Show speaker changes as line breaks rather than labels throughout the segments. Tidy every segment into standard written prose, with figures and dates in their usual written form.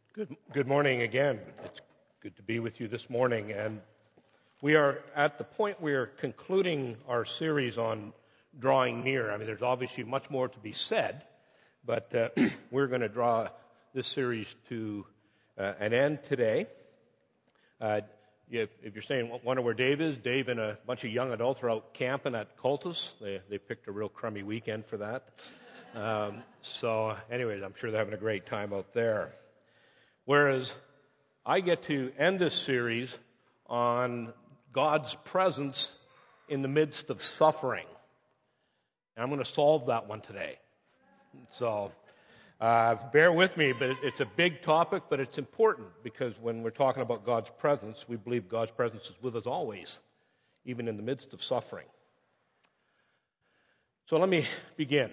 Good morning again. It's good to be with you this morning. And we are at the point we are concluding our series on drawing near. I mean, there's obviously much more to be said, but we're going to draw this series to an end today. If you're saying, wonder where Dave is, Dave and a bunch of young adults are out camping at Cultus. They picked a real crummy weekend for that. So anyways, I'm sure they're having a great time out there. Whereas I get to end this series on God's presence in the midst of suffering. And I'm going to solve that one today. So bear with me, but it's a big topic, but it's important because when we're talking about God's presence, we believe God's presence is with us always, even in the midst of suffering. So let me begin.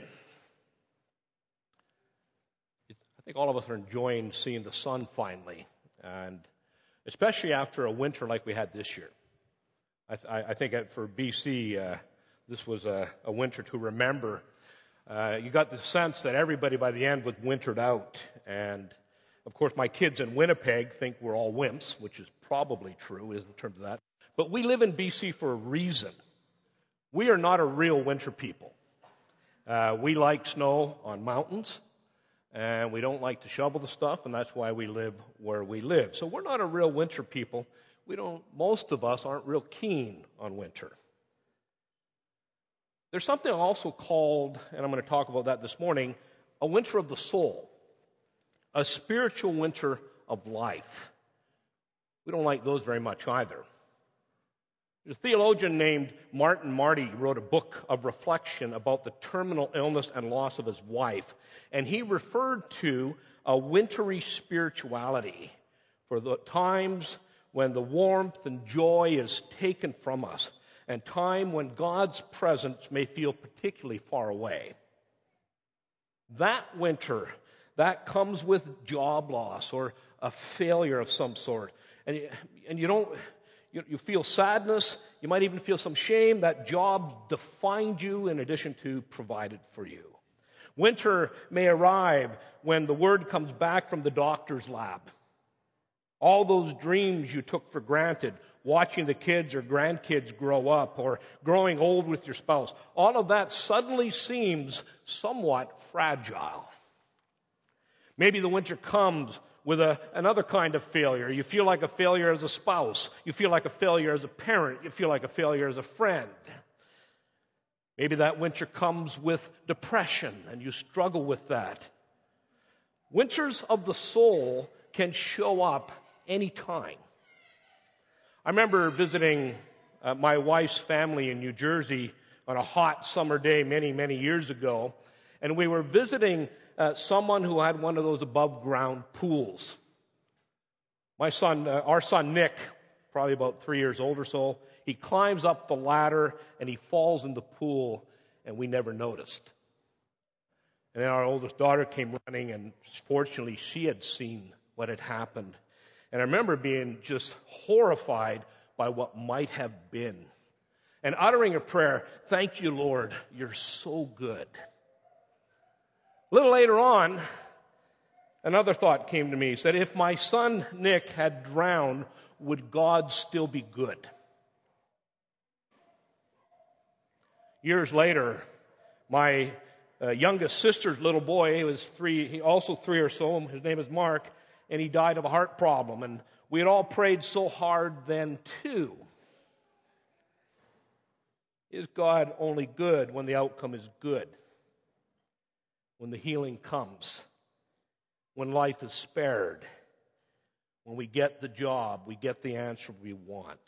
I think all of us are enjoying seeing the sun finally, and especially after a winter like we had this year. I think for BC, this was a winter to remember. You got the sense that everybody by the end was wintered out, and of course my kids in Winnipeg think we're all wimps, which is probably true in terms of that. But we live in BC for a reason. We are not a real winter people. We like snow on mountains. And we don't like to shovel the stuff, and that's why we live where we live. So we're not a real winter people. Most of us aren't real keen on winter. There's something also called, and I'm going to talk about that this morning, a winter of the soul. A spiritual winter of life. We don't like those very much either. A theologian named Martin Marty wrote a book of reflection about the terminal illness and loss of his wife. And he referred to a wintry spirituality for the times when the warmth and joy is taken from us, and time when God's presence may feel particularly far away. That winter, that comes with job loss or a failure of some sort. And you feel sadness. You might even feel some shame. That job defined you in addition to provided for you. Winter may arrive when the word comes back from the doctor's lab. All those dreams you took for granted, watching the kids or grandkids grow up or growing old with your spouse, all of that suddenly seems somewhat fragile. Maybe the winter comes with another kind of failure. You feel like a failure as a spouse. You feel like a failure as a parent. You feel like a failure as a friend. Maybe that winter comes with depression and you struggle with that. Winters of the soul can show up anytime. I remember visiting my wife's family in New Jersey on a hot summer day many, many years ago, and we were visiting someone who had one of those above ground pools. Our son Nick, probably about 3 years old or so, he climbs up the ladder and he falls in the pool, and we never noticed. And then our oldest daughter came running, and fortunately she had seen what had happened. And I remember being just horrified by what might have been. And uttering a prayer, "Thank you, Lord, you're so good." A little later on, another thought came to me. He said, if my son Nick had drowned, would God still be good? Years later, my youngest sister's little boy, he was 3 or so, his name is Mark, and he died of a heart problem. And we had all prayed so hard then too. Is God only good when the outcome is good? When the healing comes, when life is spared, when we get the job, we get the answer we want.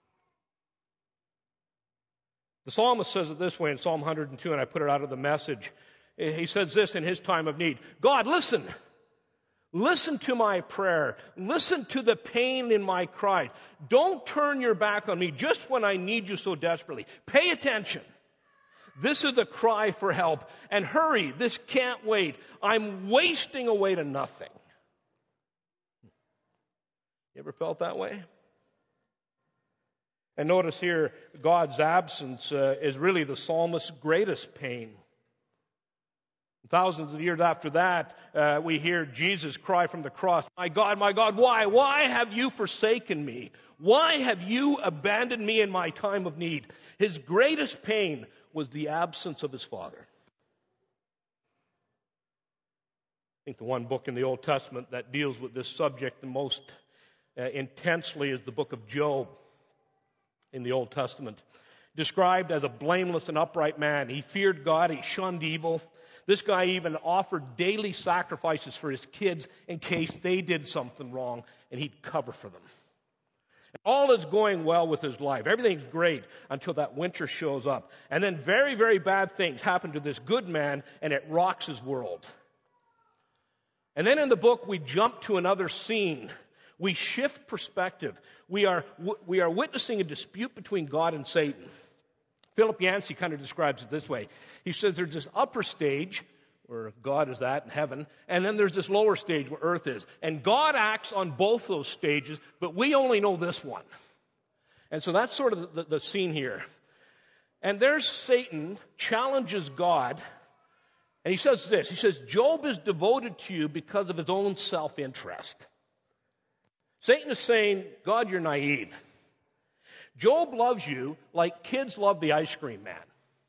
The psalmist says it this way in Psalm 102, and I put it out of the Message. He says this in his time of need: God, listen. Listen to my prayer. Listen to the pain in my cry. Don't turn your back on me just when I need you so desperately. Pay attention. This is a cry for help. And hurry, this can't wait. I'm wasting away to nothing. You ever felt that way? And notice here, God's absence is really the psalmist's greatest pain. Thousands of years after that, we hear Jesus cry from the cross, my God, why? Why have you forsaken me? Why have you abandoned me in my time of need?" His greatest pain was the absence of his Father. I think the one book in the Old Testament that deals with this subject the most intensely is the book of Job in the Old Testament. Described as a blameless and upright man. He feared God, he shunned evil. This guy even offered daily sacrifices for his kids in case they did something wrong, and he'd cover for them. And all is going well with his life. Everything's great until that winter shows up. And then very, very bad things happen to this good man, and it rocks his world. And then in the book, we jump to another scene. We shift perspective. We are witnessing a dispute between God and Satan. Philip Yancey kind of describes it this way. He says there's this upper stage where God is at in heaven, and then there's this lower stage where earth is. And God acts on both those stages, but we only know this one. And so that's sort of the scene here. And there's Satan challenges God, and he says this. He says, "Job is devoted to you because of his own self-interest." Satan is saying, God, you're naive. Job loves you like kids love the ice cream man.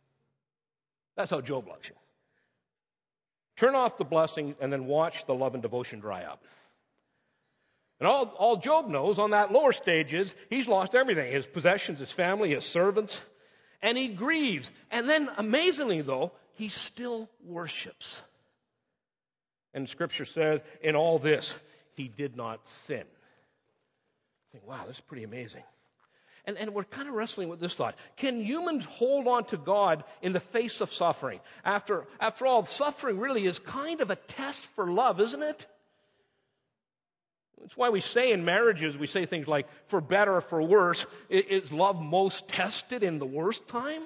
That's how Job loves you. Turn off the blessing and then watch the love and devotion dry up. And all Job knows on that lower stage is he's lost everything. His possessions, his family, his servants. And he grieves. And then, amazingly though, he still worships. And Scripture says, in all this, he did not sin. I think, wow, this is pretty amazing. And we're kind of wrestling with this thought. Can humans hold on to God in the face of suffering? After all, suffering really is kind of a test for love, isn't it? That's why we say in marriages, we say things like, for better or for worse, is love most tested in the worst time?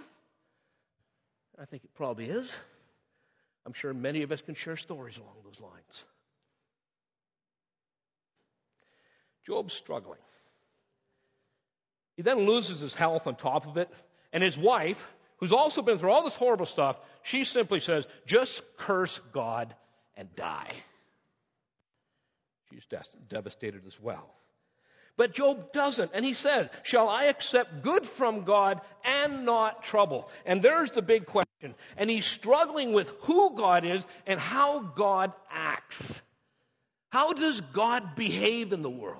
I think it probably is. I'm sure many of us can share stories along those lines. Job's struggling. He then loses his health on top of it. And his wife, who's also been through all this horrible stuff, she simply says, just curse God and die. She's devastated as well. But Job doesn't. And he says, shall I accept good from God and not trouble? And there's the big question. And he's struggling with who God is and how God acts. How does God behave in the world?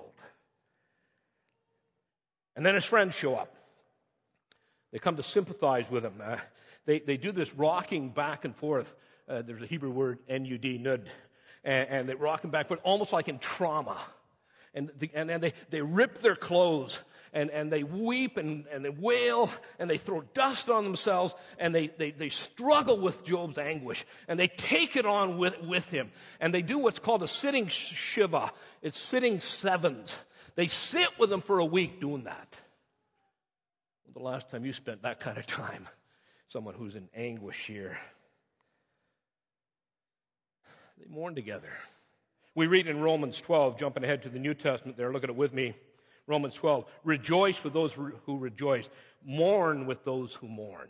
And then his friends show up. They come to sympathize with him. They do this rocking back and forth. There's a Hebrew word, N-U-D, nud. And they rock him back and forth, almost like in trauma. And then they rip their clothes. And they weep and they wail. And they throw dust on themselves. And they struggle with Job's anguish. And they take it on with him. And they do what's called a sitting shiva. It's sitting sevens. They sit with him for a week doing that. The last time you spent that kind of time, someone who's in anguish here. They mourn together. We read in Romans 12, jumping ahead to the New Testament there, look at it with me. Romans 12, rejoice with those who rejoice. Mourn with those who mourn.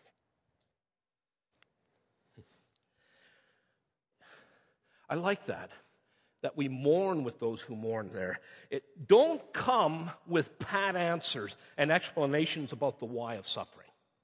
I like that we mourn with those who mourn there. Don't come with pat answers and explanations about the why of suffering.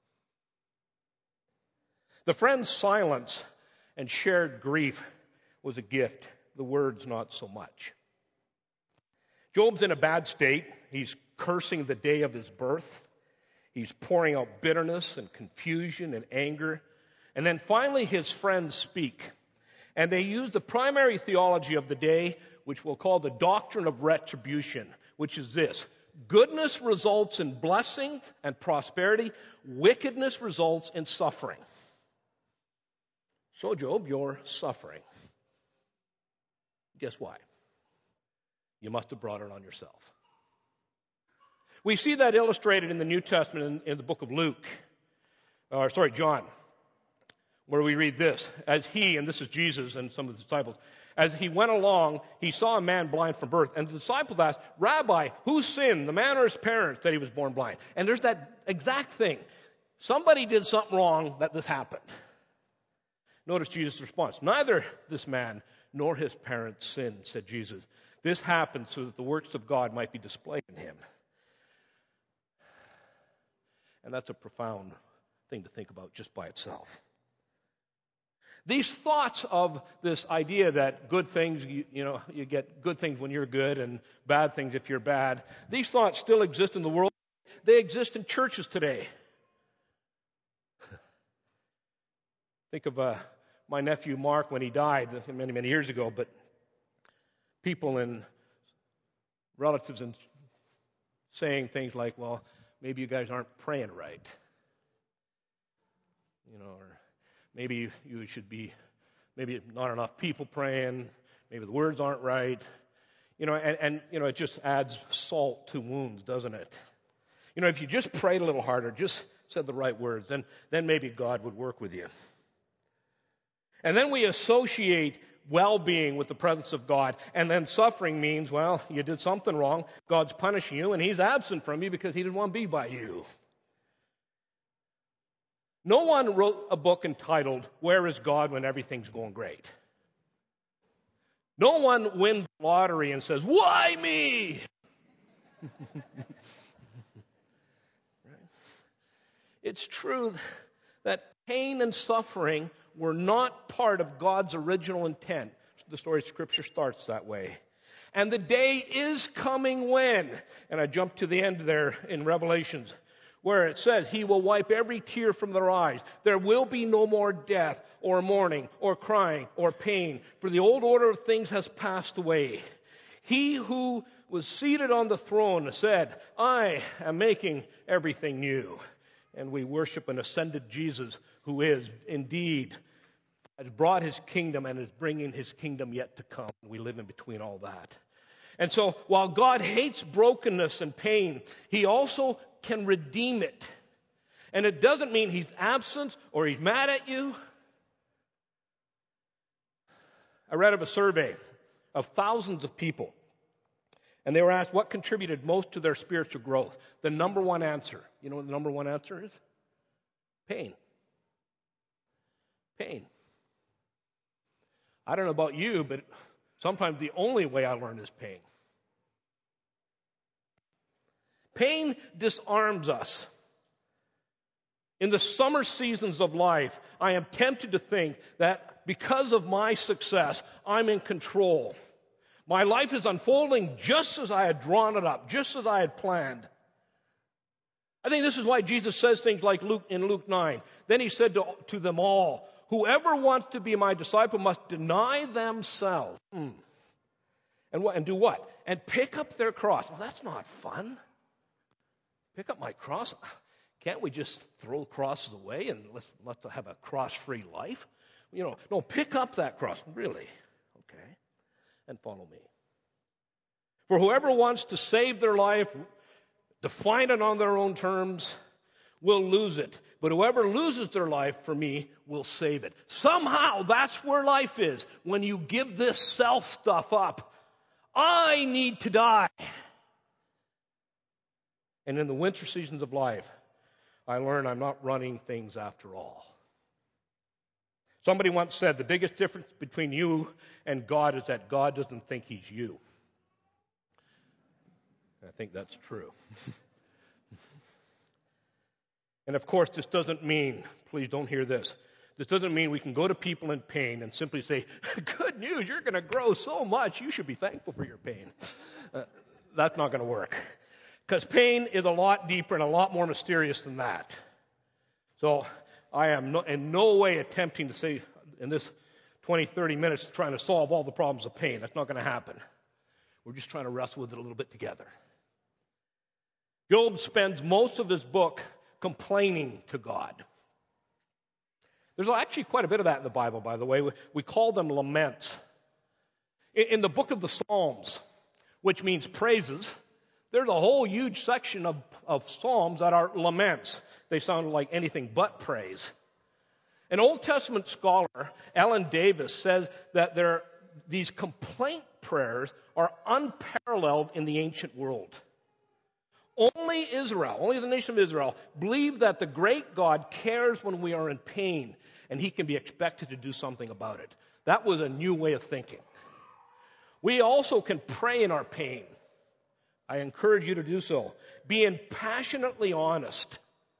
The friend's silence and shared grief was a gift. The words, not so much. Job's in a bad state. He's cursing the day of his birth. He's pouring out bitterness and confusion and anger. And then finally his friends speak. And they use the primary theology of the day, which we'll call the doctrine of retribution, which is this. Goodness results in blessings and prosperity. Wickedness results in suffering. So, Job, you're suffering. Guess why? You must have brought it on yourself. We see that illustrated in the New Testament in the book of John, where we read this. As he, and this is Jesus and some of the disciples, as he went along, he saw a man blind from birth. And the disciples asked, Rabbi, who sinned, the man or his parents, that he was born blind? And there's that exact thing. Somebody did something wrong that this happened. Notice Jesus' response. Neither this man nor his parents sinned, said Jesus. This happened so that the works of God might be displayed in him. And that's a profound thing to think about just by itself. These thoughts of this idea that good things, you get good things when you're good and bad things if you're bad, these thoughts still exist in the world. They exist in churches today. Think of my nephew Mark when he died many, many years ago, but people and relatives and saying things like, well, maybe you guys aren't praying right. Or maybe you should be, maybe not enough people praying, maybe the words aren't right. It just adds salt to wounds, doesn't it? If you just prayed a little harder, just said the right words, then maybe God would work with you. And then we associate well-being with the presence of God, and then suffering means, well, you did something wrong, God's punishing you, and He's absent from you because He didn't want to be by you. No one wrote a book entitled, Where is God When Everything's Going Great? No one wins the lottery and says, why me? It's true that pain and suffering were not part of God's original intent. The story of Scripture starts that way. And the day is coming when, and I jump to the end there in Revelations, where it says, He will wipe every tear from their eyes. There will be no more death, or mourning, or crying, or pain, for the old order of things has passed away. He who was seated on the throne said, I am making everything new. And we worship an ascended Jesus who is indeed has brought His kingdom and is bringing His kingdom yet to come. We live in between all that. And so while God hates brokenness and pain, He also can redeem it. And it doesn't mean He's absent or He's mad at you. I read of a survey of thousands of people, and they were asked what contributed most to their spiritual growth. The number one answer, you know what the number one answer is? Pain. Pain. I don't know about you, but sometimes the only way I learn is pain. Pain disarms us. In the summer seasons of life, I am tempted to think that because of my success, I'm in control. My life is unfolding just as I had drawn it up, just as I had planned. I think this is why Jesus says things like in Luke 9. Then He said to them all, whoever wants to be my disciple must deny themselves. And do what? And pick up their cross. Well, that's not fun. Pick up my cross? Can't we just throw crosses away and let's have a cross-free life? No, pick up that cross. Really? Okay. And follow me. For whoever wants to save their life, define it on their own terms, will lose it. But whoever loses their life for me will save it. Somehow that's where life is. When you give this self stuff up, I need to die. And in the winter seasons of life, I learn I'm not running things after all. Somebody once said the biggest difference between you and God is that God doesn't think He's you. I think that's true. And of course, this doesn't mean, please don't hear this, this doesn't mean we can go to people in pain and simply say, good news, you're going to grow so much, you should be thankful for your pain. That's not going to work. Because pain is a lot deeper and a lot more mysterious than that. So I am in no way attempting to say in this 20, 30 minutes trying to solve all the problems of pain. That's not going to happen. We're just trying to wrestle with it a little bit together. Job spends most of his book complaining to God. There's actually quite a bit of that in the Bible, by the way. We call them laments. In the book of the Psalms, which means praises, there's a whole huge section of Psalms that are laments. They sound like anything but praise. An Old Testament scholar, Ellen Davis, says that these complaint prayers are unparalleled in the ancient world. Only Israel, only the nation of Israel, believed that the great God cares when we are in pain, and he can be expected to do something about it. That was a new way of thinking. We also can pray in our pain. I encourage you to do so. Being passionately honest.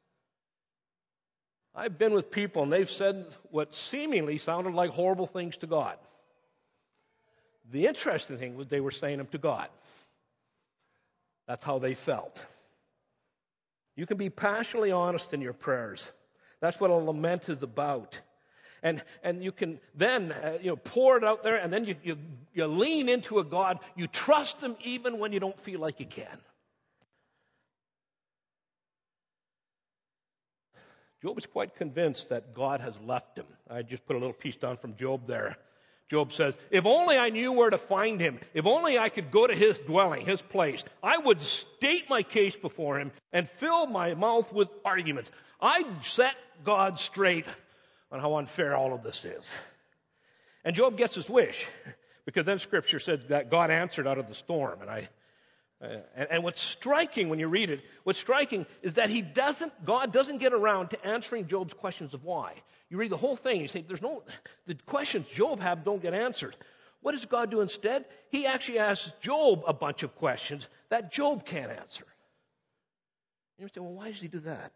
I've been with people and they've said what seemingly sounded like horrible things to God. The interesting thing was they were saying them to God. That's how they felt. You can be passionately honest in your prayers. That's what a lament is about. And you can then pour it out there, and then you lean into a God. You trust him even when you don't feel like you can. Job is quite convinced that God has left him. I just put a little piece down from Job there. Job says, if only I knew where to find him, if only I could go to his dwelling, his place, I would state my case before him and fill my mouth with arguments. I'd set God straight on how unfair all of this is. And Job gets his wish, because then Scripture says that God answered out of the storm. And what's striking when you read it, what's striking is that God doesn't get around to answering Job's questions of why. You read the whole thing, you say, the questions Job have don't get answered. What does God do instead? He actually asks Job a bunch of questions that Job can't answer. You say, well, why does he do that?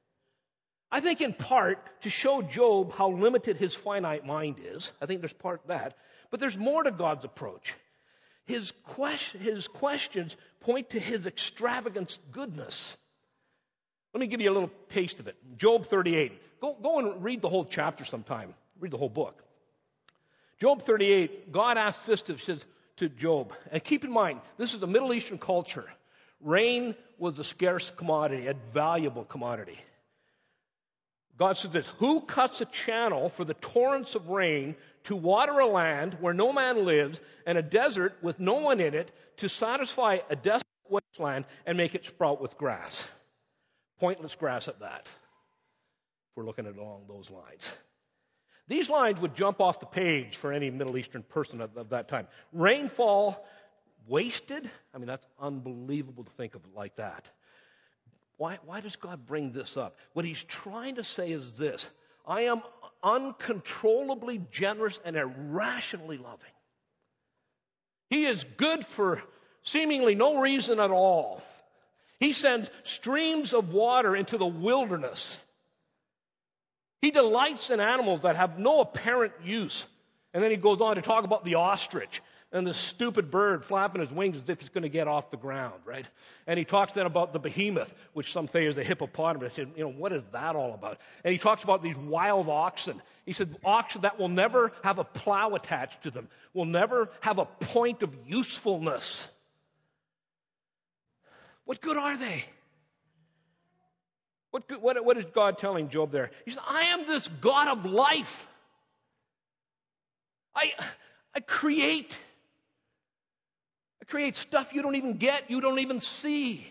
I think in part to show Job how limited his finite mind is. I think there's part of that. But there's more to God's approach. His questions point to his extravagant goodness. Let me give you a little taste of it. Job 38. Go and read the whole chapter sometime. Read the whole book. Job 38, God asks this to Job. And keep in mind, this is a Middle Eastern culture. Rain was a scarce commodity, a valuable commodity. God says this, who cuts a channel for the torrents of rain to water a land where no man lives and a desert with no one in it to satisfy a desolate wasteland and make it sprout with grass? Pointless grass at that. If we're looking at it along those lines. These lines would jump off the page for any Middle Eastern person of that time. Rainfall wasted? I mean, that's unbelievable to think of it like that. Why does God bring this up? What he's trying to say is this. I am uncontrollably generous and irrationally loving. He is good for seemingly no reason at all. He sends streams of water into the wilderness. He delights in animals that have no apparent use. And then he goes on to talk about the ostrich and the stupid bird flapping his wings as if it's going to get off the ground, right? And he talks then about the behemoth, which some say is the hippopotamus. And, what is that all about? And he talks about these wild oxen. He said, oxen that will never have a plow attached to them, will never have a point of usefulness. What good are they? What is God telling Job there? He says, I am this God of life. I create stuff you don't even get, you don't even see.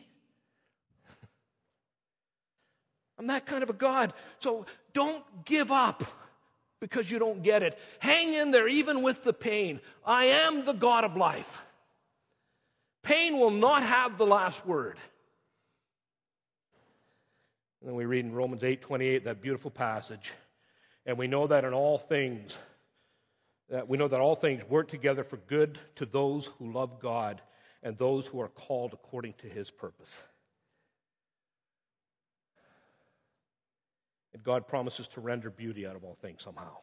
I'm that kind of a God. So don't give up because you don't get it. Hang in there even with the pain. I am the God of life. Pain will not have the last word. And then we read in Romans 8:28, that beautiful passage, and we know that all things work together for good to those who love God and those who are called according to his purpose. And God promises to render beauty out of all things somehow.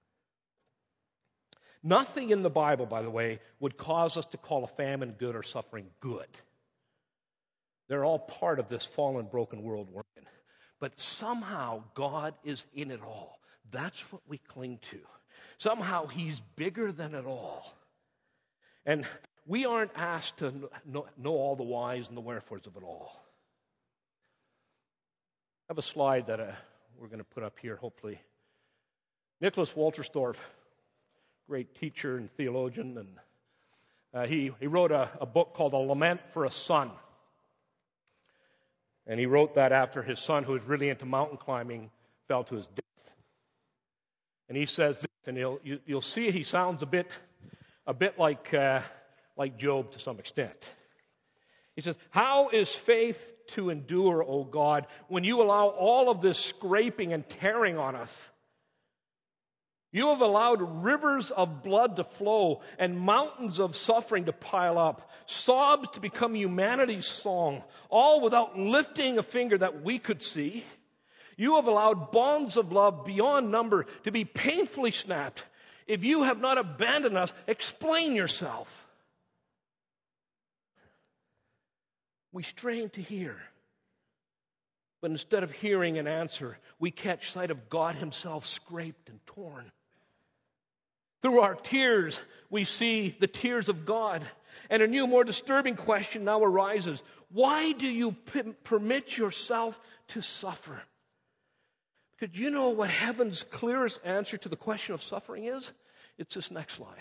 Nothing in the Bible, by the way, would cause us to call a famine good or suffering good. They're all part of this fallen, broken world we're in. But somehow God is in it all. That's what we cling to. Somehow he's bigger than it all. And we aren't asked to know all the whys and the wherefores of it all. I have a slide that we're going to put up here, hopefully. Nicholas Walterstorff, great teacher and theologian, and he wrote a book called A Lament for a Son. And he wrote that after his son, who was really into mountain climbing, fell to his death. And he says this, and you'll see he sounds a bit like Job to some extent. He says, how is faith to endure, O God, when you allow all of this scraping and tearing on us? You have allowed rivers of blood to flow and mountains of suffering to pile up, sobs to become humanity's song, all without lifting a finger that we could see. You have allowed bonds of love beyond number to be painfully snapped. If you have not abandoned us, explain yourself. We strain to hear, but instead of hearing an answer, we catch sight of God himself scraped and torn. Through our tears, we see the tears of God. And a new, more disturbing question now arises. Why do you permit yourself to suffer? Because you know what heaven's clearest answer to the question of suffering is? It's this next slide.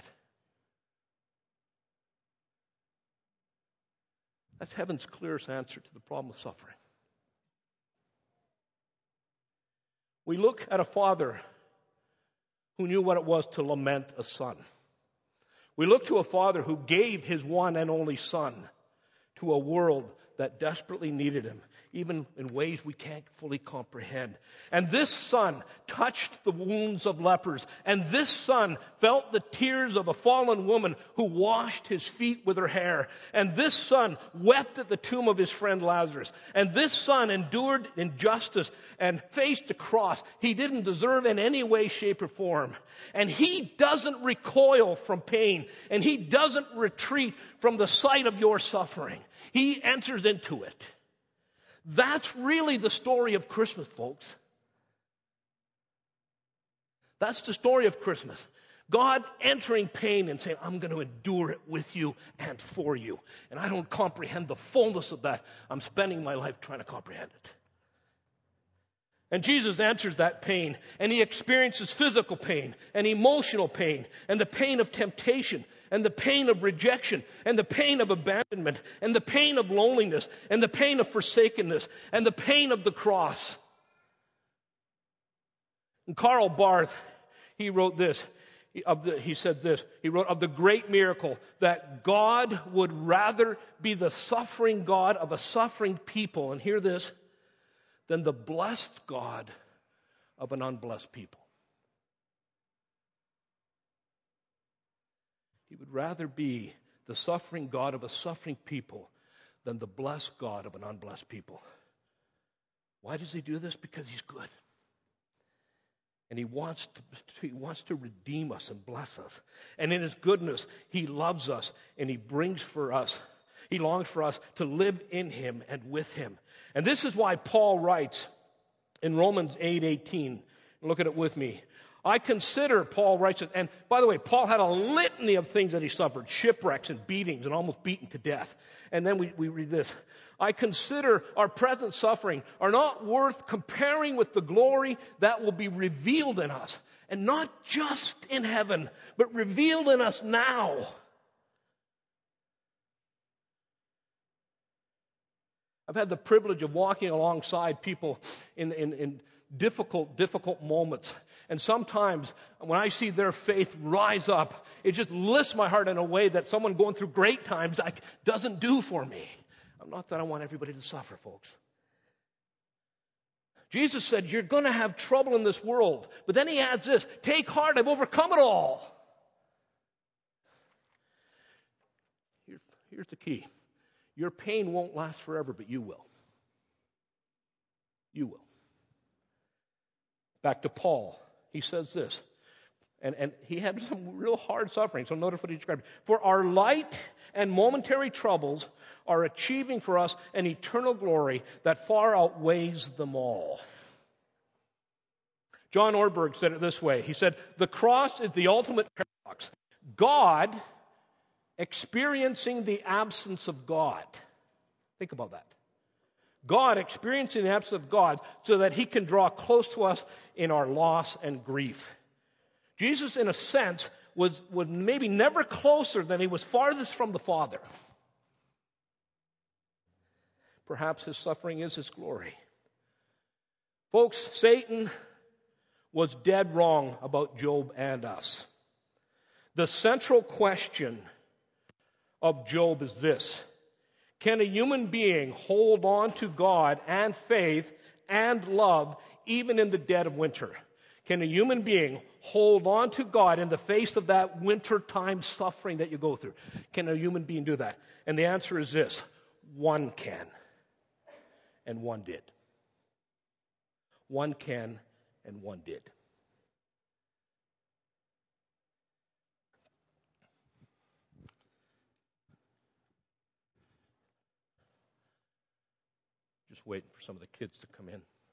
That's heaven's clearest answer to the problem of suffering. We look at a father who knew what it was to lament a son. We look to a father who gave his one and only son to a world that desperately needed him, even in ways we can't fully comprehend. And this son touched the wounds of lepers. And this son felt the tears of a fallen woman who washed his feet with her hair. And this son wept at the tomb of his friend Lazarus. And this son endured injustice and faced a cross he didn't deserve in any way, shape, or form. And he doesn't recoil from pain. And he doesn't retreat from the sight of your suffering. He enters into it. That's really the story of Christmas, folks. That's the story of Christmas. God entering pain and saying, I'm going to endure it with you and for you. And I don't comprehend the fullness of that. I'm spending my life trying to comprehend it. And Jesus answers that pain, and he experiences physical pain and emotional pain and the pain of temptation and the pain of rejection and the pain of abandonment and the pain of loneliness and the pain of forsakenness and the pain of the cross. And Karl Barth, he wrote this. He said this. He wrote of the great miracle that God would rather be the suffering God of a suffering people, and hear this, than the blessed God of an unblessed people. He would rather be the suffering God of a suffering people than the blessed God of an unblessed people. Why does he do this? Because he's good. And he wants to redeem us and bless us. And in his goodness, he loves us and he longs for us to live in him and with him. And this is why Paul writes in Romans 8:18. Look at it with me. I consider, Paul writes it, and by the way, Paul had a litany of things that he suffered, shipwrecks and beatings and almost beaten to death. And then we read this. I consider our present suffering are not worth comparing with the glory that will be revealed in us. And not just in heaven, but revealed in us now. I've had the privilege of walking alongside people in difficult moments. And sometimes when I see their faith rise up, it just lifts my heart in a way that someone going through great times doesn't do for me. Not that I want everybody to suffer, folks. Jesus said, you're going to have trouble in this world. But then he adds this, take heart, I've overcome it all. Here's the key. Your pain won't last forever, but you will. You will. Back to Paul. He says this, and he had some real hard suffering, so notice what he described. For our light and momentary troubles are achieving for us an eternal glory that far outweighs them all. John Ortberg said it this way. He said, the cross is the ultimate paradox. God experiencing the absence of God. Think about that. God experiencing the absence of God so that he can draw close to us in our loss and grief. Jesus, in a sense, was maybe never closer than he was farthest from the Father. Perhaps his suffering is his glory. Folks, Satan was dead wrong about Job and us. The central question of Job is this. Can a human being hold on to God and faith and love even in the dead of winter? Can a human being hold on to God in the face of that wintertime suffering that you go through? Can a human being do that? And the answer is this: one can, and one did. One can, and one did. Just waiting for some of the kids to come in.